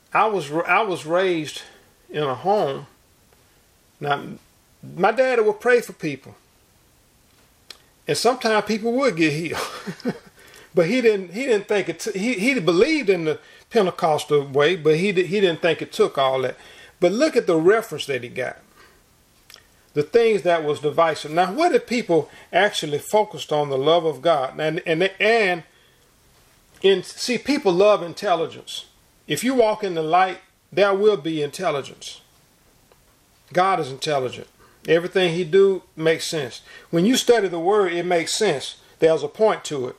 I was raised in a home. Now, my daddy would pray for people, and sometimes people would get healed, but he didn't think it. He believed in the Pentecostal way, but he didn't think it took all that. But look at the reference that he got. The things that was divisive. Now, what if people actually focused on the love of God? And see, people love intelligence. If you walk in the light, there will be intelligence. God is intelligent. Everything he do makes sense. When you study the word, it makes sense. There's a point to it.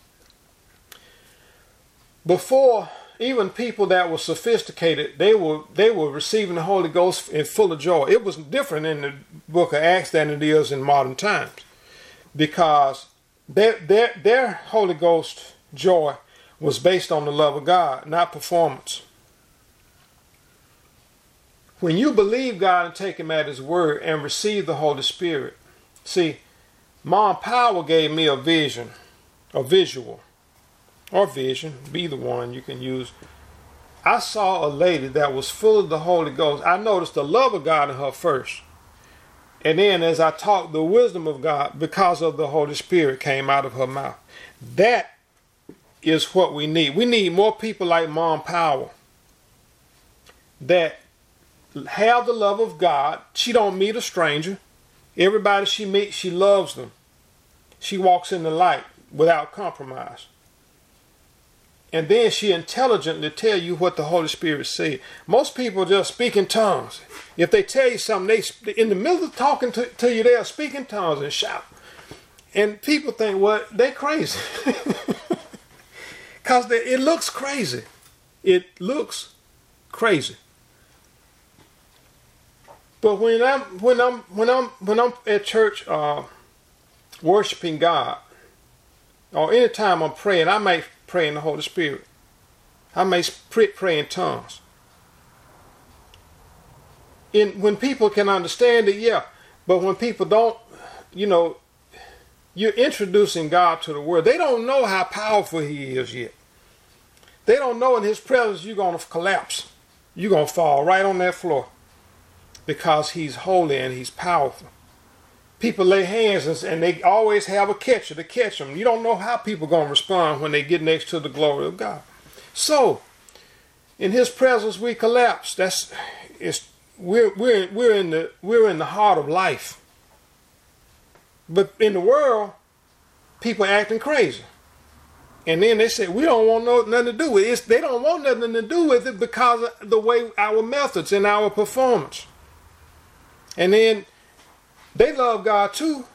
Before, even people that were sophisticated, they were receiving the Holy Ghost in full of joy. It was different in the book of Acts than it is in modern times, because their Holy Ghost joy was based on the love of God, not performance. When you believe God and take him at his word and receive the Holy Spirit, see, Mom Powell gave me a vision, a visual, or vision, be the one you can use. I saw a lady that was full of the Holy Ghost. I noticed the love of God in her first. And then as I talked, the wisdom of God, because of the Holy Spirit, came out of her mouth. That is what we need. We need more people like Mom Powell that have the love of God. She don't meet a stranger. Everybody she meets, she loves them. She walks in the light without compromise. And then she intelligently tell you what the Holy Spirit said. Most people just speak in tongues. If they tell you something, they in the middle of talking to you, they'll speak in tongues and shout. And people think, well, they crazy. Because it looks crazy. It looks crazy. But when I'm at church worshiping God, or anytime I'm praying, I may pray in the Holy Spirit. I may pray in tongues. When people can understand it, yeah. But when people don't, you're introducing God to the world. They don't know how powerful he is yet. They don't know in his presence you're going to collapse. You're going to fall right on that floor. Because he's holy and he's powerful. People lay hands and they always have a catcher to catch them. You don't know how people are going to respond when they get next to the glory of God. So, in his presence we collapse. We're in the heart of life. But in the world, people are acting crazy. And then they say, we don't want nothing to do with it. They don't want nothing to do with it because of the way our methods and our performance. And then they love God too.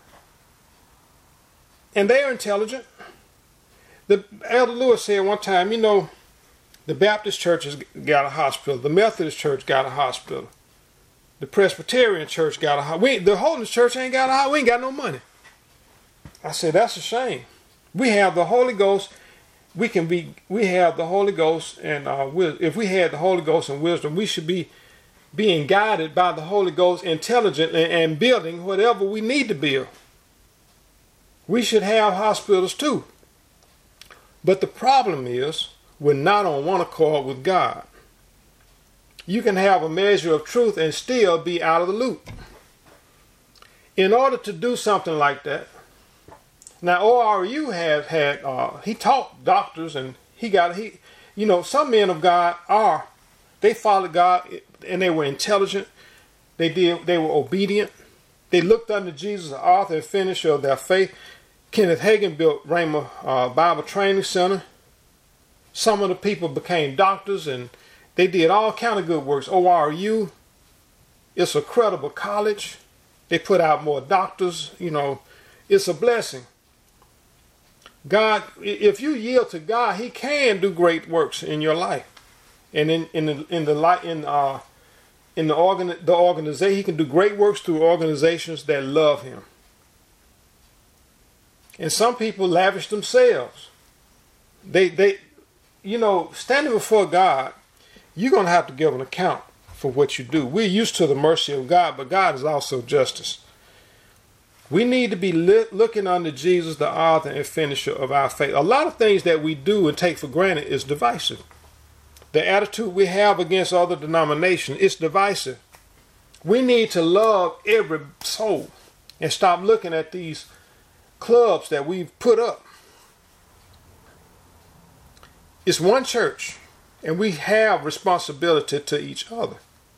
And they're intelligent. The Elder Lewis said one time, the Baptist church has got a hospital. The Methodist church got a hospital. The Presbyterian church got a hospital. The Holiness church ain't got a hospital. We ain't got no money. I said, that's a shame. We have the Holy Ghost. We have the Holy Ghost, and if we had the Holy Ghost and wisdom, we should be being guided by the Holy Ghost intelligently and building whatever we need to build. We should have hospitals too. But the problem is, we're not on one accord with God. You can have a measure of truth and still be out of the loop. In order to do something like that, now ORU he taught doctors, and some men of God they followed God, and they were intelligent. They were obedient. They looked unto Jesus, the author and finisher of their faith. Kenneth Hagin built Rhema Bible Training Center. Some of the people became doctors, and they did all kind of good works. ORU, it's a credible college. They put out more doctors. It's a blessing. God, if you yield to God, he can do great works in your life. And the organization, he can do great works through organizations that love him. And some people lavish themselves. They standing before God, you're going to have to give an account for what you do. We're used to the mercy of God, but God is also justice. We need to be looking unto Jesus, the author and finisher of our faith. A lot of things that we do and take for granted is divisive. the attitude we have against other denominations, it's divisive. We need to love every soul and stop looking at these clubs that we've put up. It's one church, and we have responsibility to each other.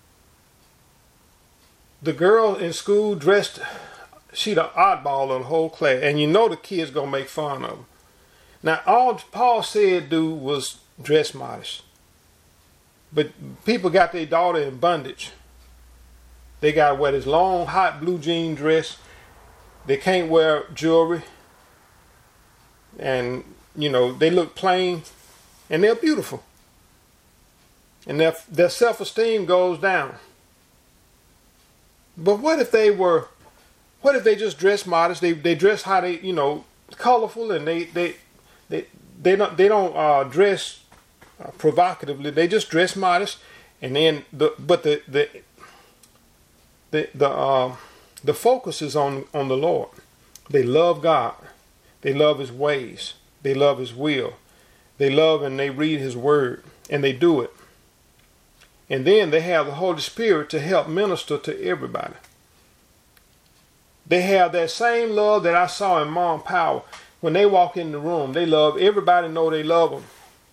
The girl in school dressed, she the oddball of the whole class, and you know the kids gonna make fun of her. Now all Paul said do was dress modest. But people got their daughter in bondage. They got to wear this long, hot blue jean dress. They can't wear jewelry. And, you know, they look plain. And they're beautiful. And their self-esteem goes down. But what if they just dress modest? They dress how they, you know, colorful, and they don't dress provocatively. They just dress modest, and then the focus is on the Lord. They love God. They love His ways. They love His will. They love and they read His word, and they do it. And then they have the Holy Spirit to help minister to everybody. They have that same love that I saw in Mom Power. When they walk in the room, they love everybody. Know they love them.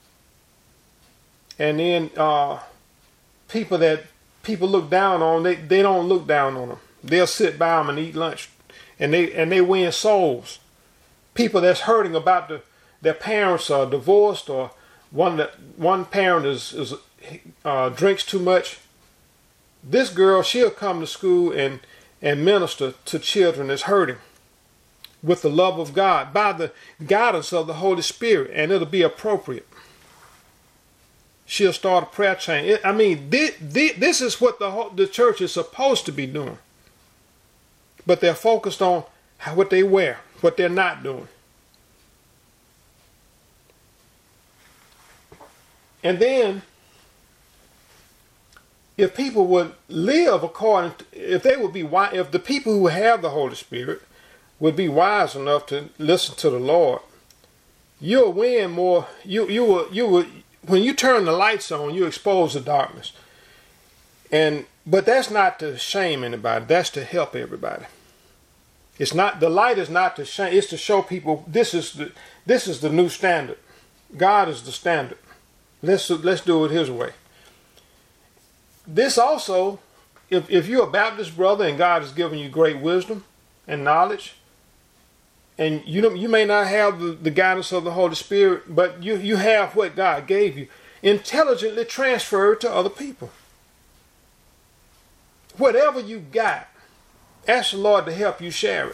And then people that people look down on, they don't look down on them. They'll sit by them and eat lunch, and they win souls. People that's hurting about their parents are divorced, or one parent is drinks too much. This girl, she'll come to school and minister to children that's hurting with the love of God by the guidance of the Holy Spirit, and it'll be appropriate. She'll start a prayer chain. This is what the church is supposed to be doing. But they're focused on what they wear, what they're not doing. And then, if people would live according to, if the people who have the Holy Spirit would be wise enough to listen to the Lord, you'll win more. You will. When you turn the lights on, you expose the darkness. But that's not to shame anybody. That's to help everybody. It's not, the light is not to shame. It's to show people this is the new standard. God is the standard. Let's do it His way. This also, if you're a Baptist brother and God has given you great wisdom and knowledge, and you may not have the guidance of the Holy Spirit, but you have what God gave you. Intelligently transfer it to other people. Whatever you got, ask the Lord to help you share it.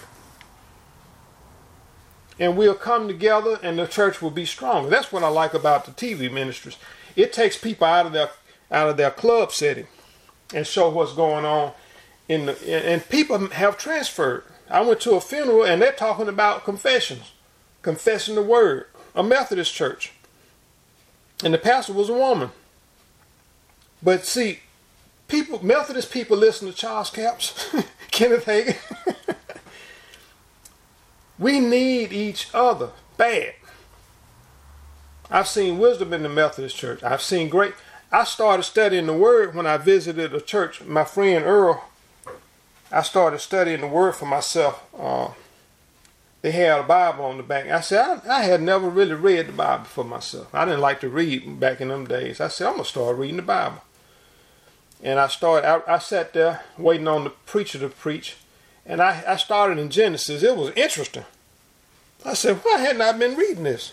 And we'll come together and the church will be stronger. That's what I like about the TV ministries. It takes people out of their club setting and show what's going on and people have transferred. I went to a funeral and they're talking about confessions, confessing the word, a Methodist church. And the pastor was a woman. But see, Methodist people listen to Charles Capps, Kenneth Hagin. We need each other bad. I've seen wisdom in the Methodist church. I started studying the word when I visited a church. My friend Earl, I started studying the word for myself. They had a Bible on the back. I said, I had never really read the Bible for myself. I didn't like to read back in them days. I said, I'm going to start reading the Bible. And I sat there waiting on the preacher to preach. And I started in Genesis. It was interesting. I said, why hadn't I been reading this?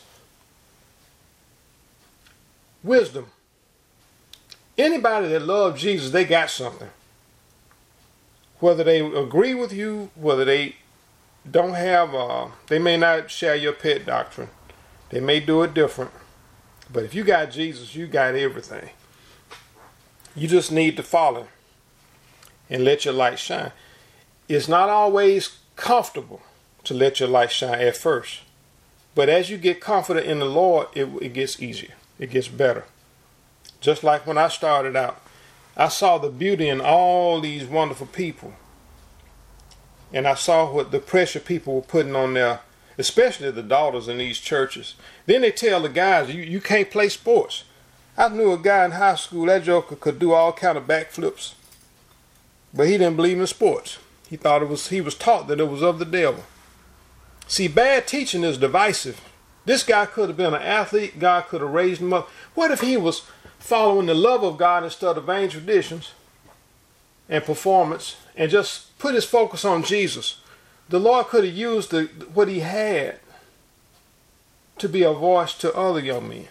Wisdom. Anybody that loves Jesus, they got something. Whether they agree with you, whether they don't have, they may not share your pet doctrine. They may do it different. But if you got Jesus, you got everything. You just need to follow and let your light shine. It's not always comfortable to let your light shine at first. But as you get confident in the Lord, it gets easier. It gets better. Just like when I started out, I saw the beauty in all these wonderful people. And I saw what the pressure people were putting on their, especially the daughters in these churches. Then they tell the guys, you can't play sports. I knew a guy in high school, that joker could do all kind of backflips, but he didn't believe in sports. He was taught that it was of the devil. See, bad teaching is divisive. This guy could have been an athlete. God could have raised him up. What if he was following the love of God instead of vain traditions and performance, and just put his focus on Jesus? The Lord could have used what he had to be a voice to other young men.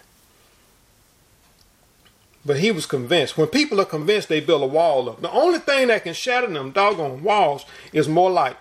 But he was convinced. When people are convinced, they build a wall up. The only thing that can shatter them doggone walls is more light.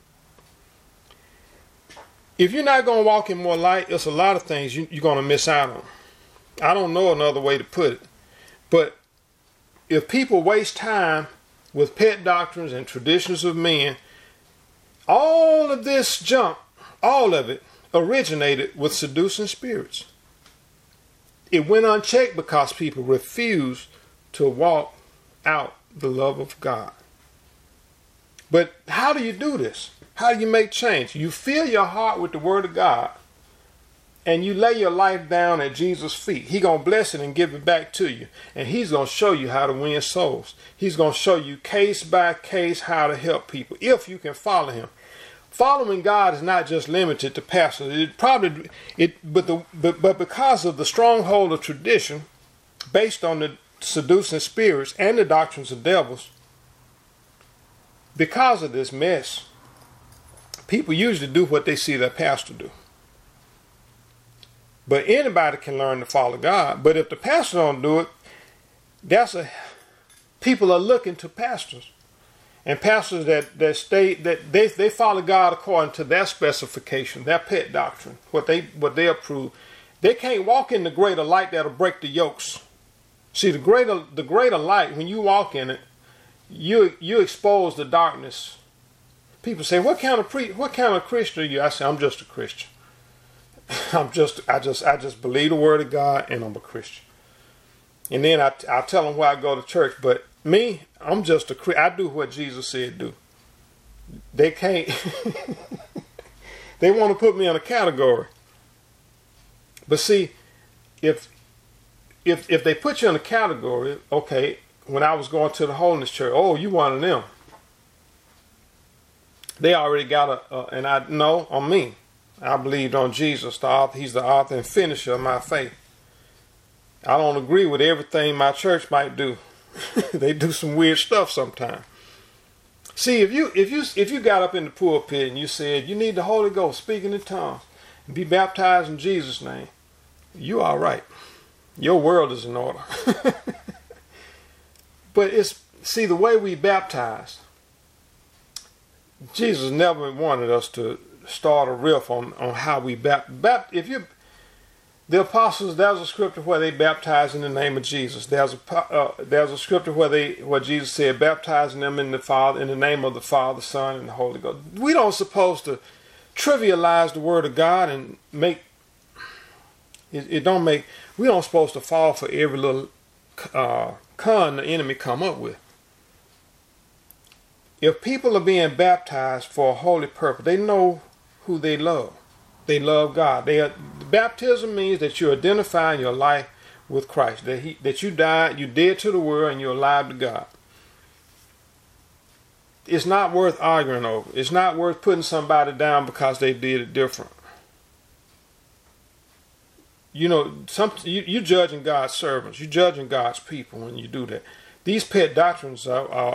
If you're not going to walk in more light, there's a lot of things you're going to miss out on. I don't know another way to put it. But if people waste time with pet doctrines and traditions of men, all of this junk, all of it, originated with seducing spirits. It went unchecked because people refused to walk out the love of God. But how do you do this? How do you make change? You fill your heart with the word of God, and you lay your life down at Jesus' feet. He's going to bless it and give it back to you. And he's going to show you how to win souls. He's going to show you case by case how to help people if you can follow him. Following God is not just limited to pastors. But because of the stronghold of tradition, based on the seducing spirits and the doctrines of devils, because of this mess, people usually do what they see their pastor do. But anybody can learn to follow God. But if the pastor don't do it, people are looking to pastors. And pastors they follow God according to their specification, their pet doctrine, what they approve. They can't walk in the greater light that'll break the yokes. See, the greater light, when you walk in it, you expose the darkness. People say, what kind of Christian are you? I say, I'm just a Christian. I just believe the word of God, and I'm a Christian. And then I tell them where I go to church. But me, I'm just a Christian. I do what Jesus said do. They can't. They want to put me in a category. But see, if they put you in a category, okay. When I was going to the Holiness Church, oh, you one of them. They already got on me. I believed on Jesus, the author. He's the author and finisher of my faith. I don't agree with everything my church might do. They do some weird stuff sometimes. See, if you got up in the pulpit and you said you need the Holy Ghost, speaking in tongues, and be baptized in Jesus' name, you all right. Your world is in order. But see, the way we baptize, Jesus never wanted us to start a riff on how we baptize. The apostles, there's a scripture where they baptize in the name of Jesus. There's a scripture where Jesus said, baptizing them in the name of the Father, Son, and the Holy Ghost. We don't supposed to trivialize the word of God and we don't supposed to fall for every little con the enemy come up with. If people are being baptized for a holy purpose, they know who they love. They love God. Baptism means that you're identifying your life with Christ. That you died, you dead to the world, and you're alive to God. It's not worth arguing over. It's not worth putting somebody down because they did it different. You know, you're judging God's servants. You're judging God's people when you do that. These pet doctrines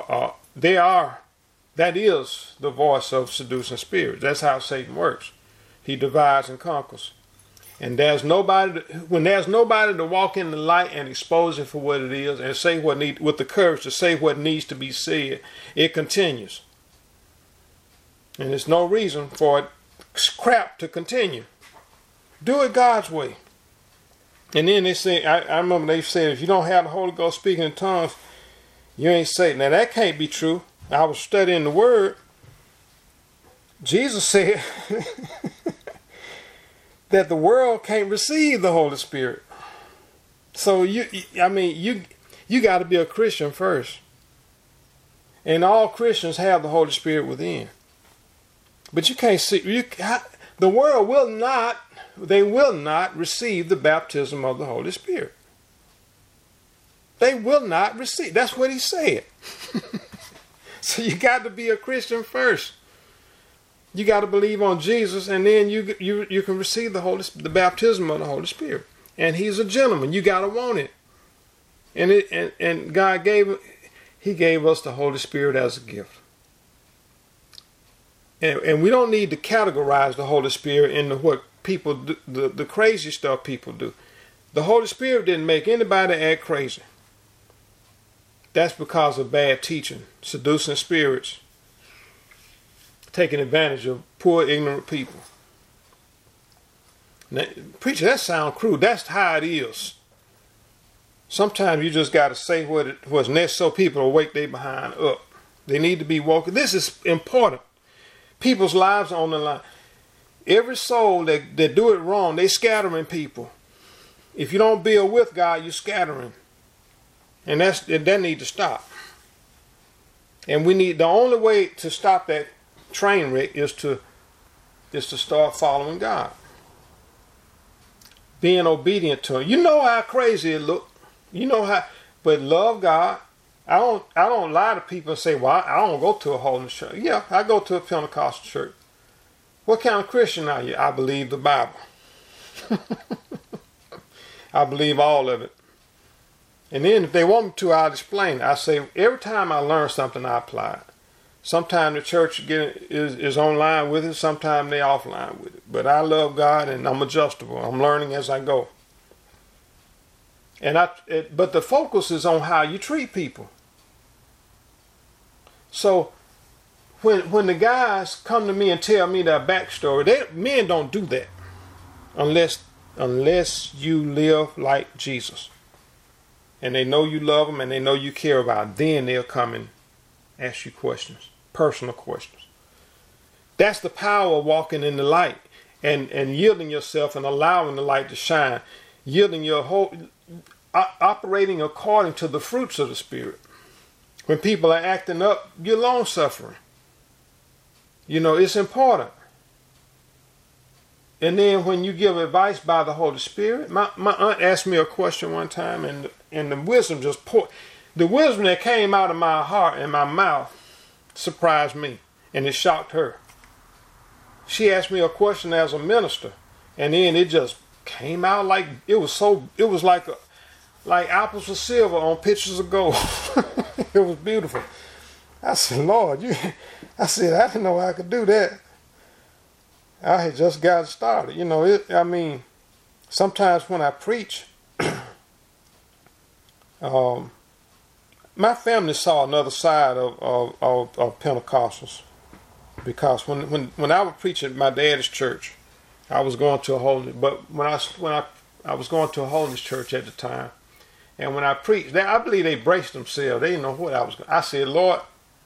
that is the voice of seducing spirits. That's how Satan works. He divides and conquers. And when there's nobody to walk in the light and expose it for what it is and say with the courage to say what needs to be said, it continues. And there's no reason for it crap to continue. Do it God's way. And then they say, I remember they said, if you don't have the Holy Ghost speaking in tongues, you ain't saved. Now that can't be true. I was studying the Word. Jesus said that the world can't receive the Holy Spirit. So you got to be a Christian first. And all Christians have the Holy Spirit within. But you can't see. The world will not receive the baptism of the Holy Spirit. they will not receive. That's what he said. So you got to be a Christian first. You got to believe on Jesus, and then you can receive the baptism of the Holy Spirit. And he's a gentleman. You got to want it. And God gave us the Holy Spirit as a gift. And we don't need to categorize the Holy Spirit into what people do, the crazy stuff people do. The Holy Spirit didn't make anybody act crazy. That's because of bad teaching, seducing spirits, taking advantage of poor, ignorant people. Now, preacher, that sounds crude. That's how it is. Sometimes you just got to say what's necessary so people will wake their behind up. They need to be woken. This is important. People's lives are on the line. Every soul that do it wrong, they scattering people. If you don't build with God, you're scattering. And that need to stop. And the only way to stop that train wreck is to start following God. Being obedient to him. You know how crazy it look. You know how, but love God. I don't lie to people and say, well, I don't go to a holiness church. Yeah, I go to a Pentecostal church. What kind of Christian are you? I believe the Bible. I believe all of it. And then if they want me to, I'll explain. I say, every time I learn something, I apply it. Sometimes the church is online with it. Sometimes they offline with it. But I love God and I'm adjustable. I'm learning as I go. But the focus is on how you treat people. So when the guys come to me and tell me their backstory, men don't do that unless you live like Jesus. And they know you love them and they know you care about them. Then they'll come and ask you questions, personal questions. That's the power of walking in the light and yielding yourself and allowing the light to shine. Yielding your whole, operating according to the fruits of the Spirit. When people are acting up, you're long suffering. You know, it's important. And then when you give advice by the Holy Spirit, my aunt asked me a question one time, and the wisdom just poured. The wisdom that came out of my heart and my mouth surprised me, and it shocked her. She asked me a question as a minister, and then it just came out like it was like apples of silver on pictures of gold. It was beautiful. I said, Lord, I didn't know I could do that. I had just got started. You know, sometimes when I preach, my family saw another side of Pentecostals. Because when I was preaching at my dad's church, I was going to a holiness, but when I was going to a holiness church at the time, and when I preached, I believe they braced themselves. They didn't know what I was going. I said, Lord,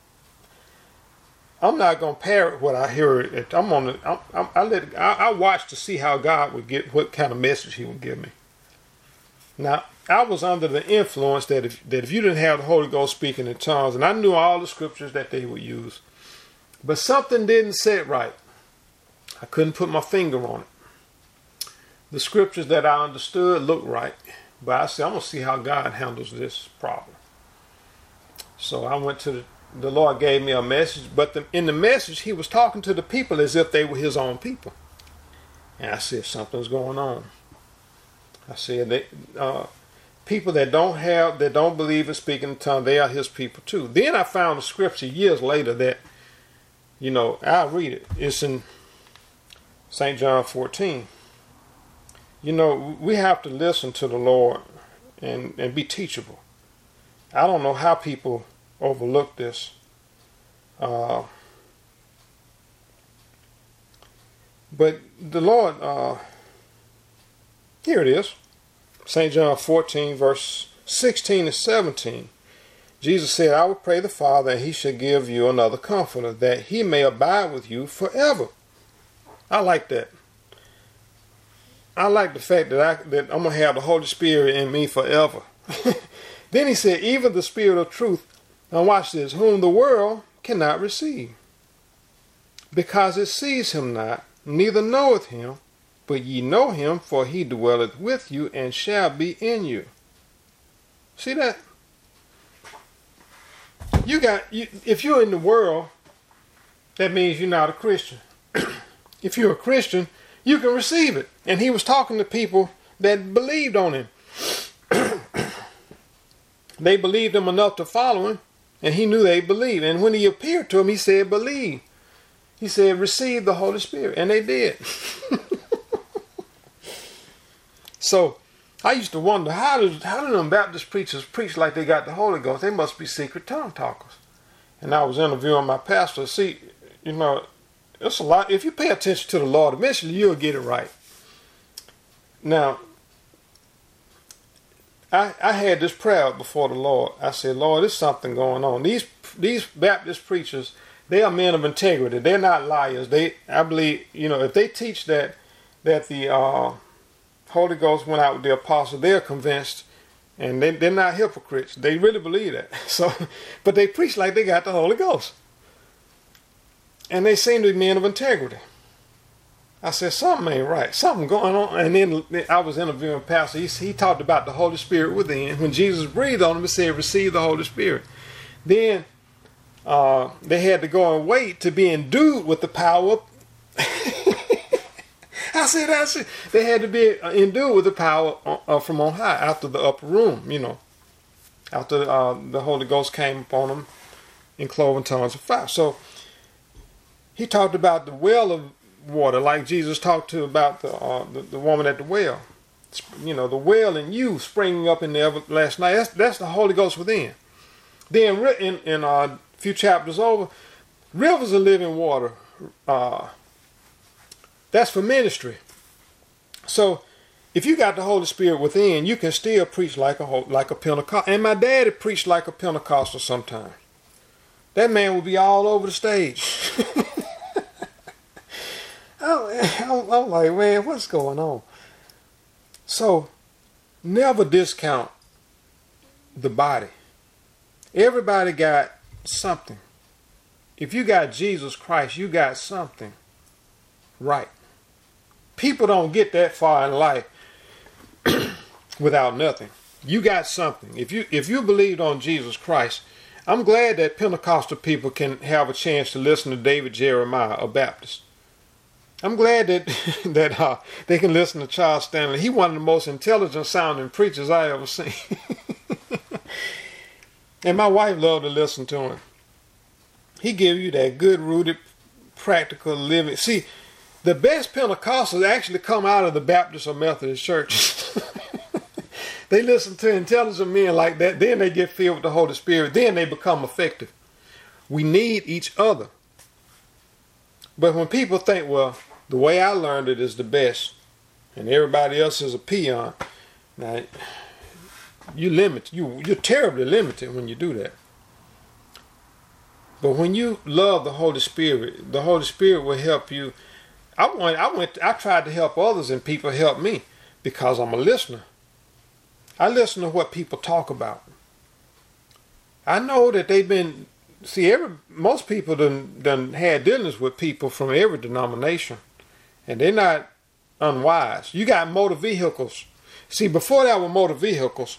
I'm not going to parrot what I heard. I watched to see how God would what kind of message He would give me. Now, I was under the influence that if you didn't have the Holy Ghost speaking in tongues, and I knew all the scriptures that they would use, but something didn't sit right. I couldn't put my finger on it. The scriptures that I understood looked right, but I said, I'm going to see how God handles this problem. So I went to the Lord gave me a message, but in the message, He was talking to the people as if they were His own people. And I said, something's going on. I said, people that don't believe in speaking in tongues, they are His people too. Then I found a scripture years later that, you know, I'll read it. It's in St. John 14. You know, we have to listen to the Lord and be teachable. I don't know how people overlook this. But the Lord, here it is. St. John 14, verse 16 and 17. Jesus said, I will pray the Father, and He shall give you another comforter, that He may abide with you forever. I like that. I like the fact that I'm going to have the Holy Spirit in me forever. Then He said, even the Spirit of truth, now watch this, whom the world cannot receive, because it sees Him not, neither knoweth Him, but ye know Him, for He dwelleth with you and shall be in you. See that? If you're in the world, that means you're not a Christian. If you're a Christian, you can receive it. And he was talking to people that believed on him. They believed him enough to follow him, and he knew they believed. And when he appeared to them, he said, believe. He said, receive the Holy Spirit. And they did. So I used to wonder, how do them Baptist preachers preach like they got the Holy Ghost? They must be secret tongue talkers. And I was interviewing my pastor. See, you know, it's a lot. If you pay attention to the Lord, eventually you'll get it right. Now, I had this prayer before the Lord. I said, Lord, there's something going on. These Baptist preachers, they are men of integrity. They're not liars. I believe, you know, if they teach that the Holy Ghost went out with the apostle, they're convinced, and they're not hypocrites. They really believe that. So, but they preach like they got the Holy Ghost, and they seem to be men of integrity. I said, something ain't right. Something going on. And then I was interviewing Pastor. He talked about the Holy Spirit within. When Jesus breathed on him, he said, receive the Holy Spirit. Then they had to go and wait to be endued with the power. I said, they had to be endued with the power from on high, after the upper room, you know, after the Holy Ghost came upon them in cloven tongues of fire. So he talked about the well of water, like Jesus talked to about the woman at the well. You know, the well in you springing up in the everlasting life. That's the Holy Ghost within. Then in a few chapters over, rivers of living water. That's for ministry. So if you got the Holy Spirit within, you can still preach like a Pentecostal. And my daddy preached like a Pentecostal sometimes. That man would be all over the stage. I'm like, man, what's going on? So never discount the body. Everybody got something. If you got Jesus Christ, you got something right. People don't get that far in life without nothing. You got something. If you believed on Jesus Christ, I'm glad that Pentecostal people can have a chance to listen to David Jeremiah, a Baptist. I'm glad that they can listen to Charles Stanley. He's one of the most intelligent sounding preachers I ever seen. And my wife loved to listen to him. He give you that good rooted, practical living. See, the best Pentecostals actually come out of the Baptist or Methodist churches. They listen to intelligent men like that. Then they get filled with the Holy Spirit. Then they become effective. We need each other. But when people think, well, the way I learned it is the best, and everybody else is a peon, now you're terribly limited when you do that. But when you love the Holy Spirit will help you. I tried to help others, and people helped me because I'm a listener. I listen to what people talk about. I know that they've been, most people done had dealings with people from every denomination, and they're not unwise. You got motor vehicles. See, before there were motor vehicles,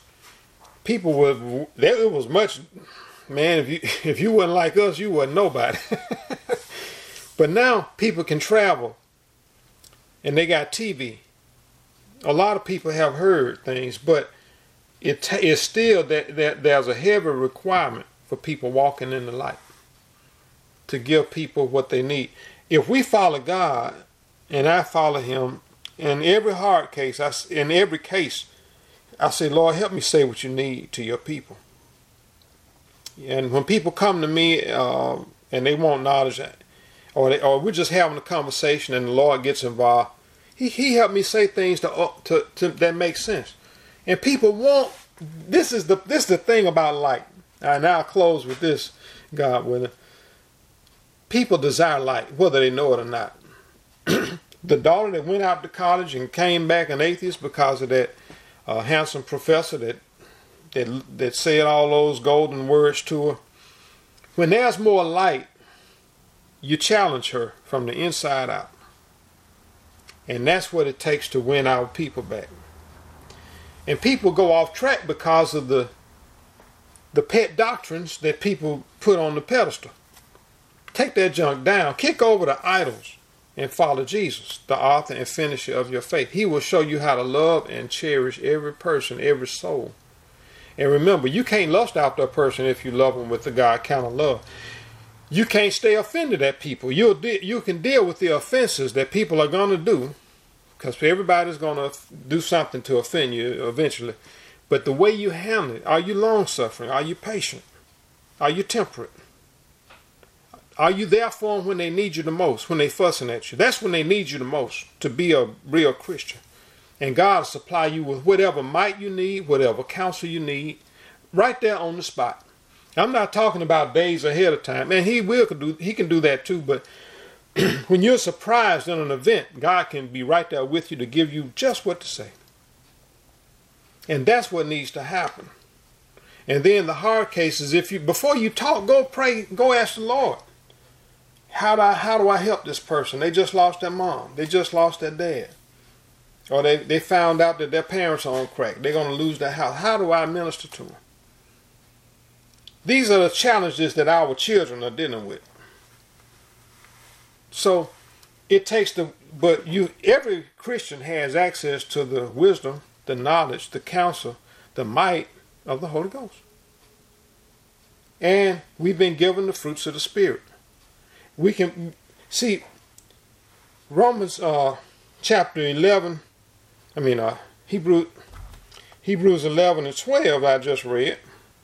it was much, man, if you wasn't like us, you wasn't nobody. But now people can travel, and they got TV. A lot of people have heard things, but it's still that there's a heavy requirement for people walking in the light to give people what they need. If we follow God, and I follow Him, in every hard case, in every case, I say, Lord, help me say what you need to your people. And when people come to me and they want knowledge, or we're just having a conversation and the Lord gets involved, He helped me say things that make sense. And people want, this is the thing about light. And I'll close with this, God willing. People desire light, whether they know it or not. The daughter that went out to college and came back an atheist because of that handsome professor that said all those golden words to her. When there's more light, you challenge her from the inside out. And that's what it takes to win our people back. And people go off track because of the the pet doctrines that people put on the pedestal. Take that junk down. Kick over the idols and follow Jesus, the author and finisher of your faith. He will show you how to love and cherish every person, every soul. And remember, you can't lust after a person if you love them with the God kind of love. You can't stay offended at people. You can deal with the offenses that people are going to do, because everybody's going to do something to offend you eventually. But the way you handle it, are you long-suffering? Are you patient? Are you temperate? Are you there for them when they need you the most, when they're fussing at you? That's when they need you the most, to be a real Christian. And God will supply you with whatever might you need, whatever counsel you need, right there on the spot. I'm not talking about days ahead of time. And He can do that too. But when you're surprised in an event, God can be right there with you to give you just what to say. And that's what needs to happen. And then the hard cases, before you talk, go pray, go ask the Lord. How do I help this person? They just lost their mom. They just lost their dad. Or they found out that their parents are on crack. They're going to lose their house. How do I minister to them? These are the challenges that our children are dealing with. So it takes every Christian has access to the wisdom, the knowledge, the counsel, the might of the Holy Ghost. And we've been given the fruits of the Spirit. We can see Romans chapter 11, Hebrews 11 and 12 I just read.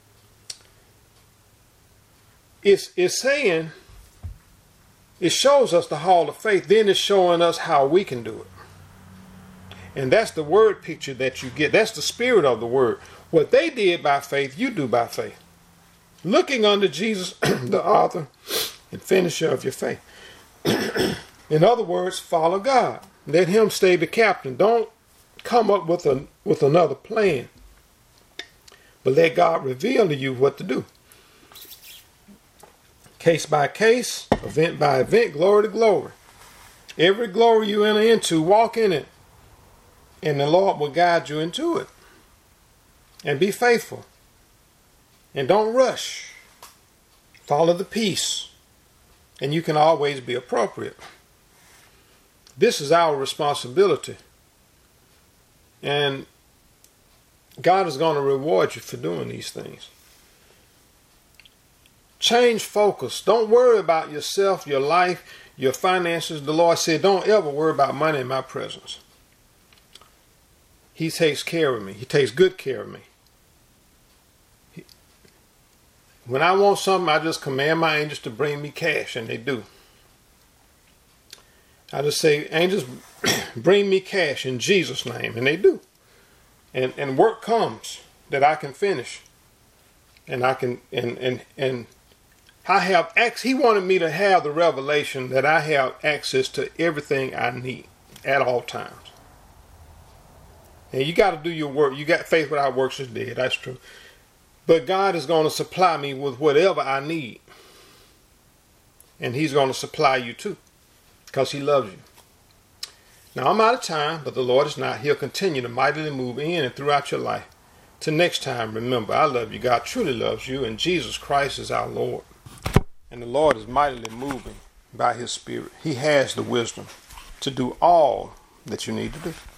It's saying, it shows us the hall of faith, then it's showing us how we can do it. And that's the word picture that you get. That's the spirit of the word. What they did by faith, you do by faith. Looking unto Jesus, the author and finisher of your faith. In other words, follow God. Let Him stay the captain. Don't come up with another plan. But let God reveal to you what to do. Case by case, event by event, glory to glory. Every glory you enter into, walk in it. And the Lord will guide you into it. And be faithful. And don't rush. Follow the peace. And you can always be appropriate. This is our responsibility. And God is going to reward you for doing these things. Change focus. Don't worry about yourself, your life, your finances. The Lord said, don't ever worry about money in my presence. He takes care of me. He takes good care of me. When I want something, I just command my angels to bring me cash, and they do. I just say, angels, bring me cash in Jesus' name, and they do. And work comes that I can finish. And I can, and I have access. He wanted me to have the revelation that I have access to everything I need at all times. And you got to do your work. You got faith without works is dead. That's true. But God is going to supply me with whatever I need. And He's going to supply you too. Because He loves you. Now I'm out of time, but the Lord is not. He'll continue to mightily move in and throughout your life. Till next time, remember, I love you. God truly loves you. And Jesus Christ is our Lord. And the Lord is mightily moving by His Spirit. He has the wisdom to do all that you need to do.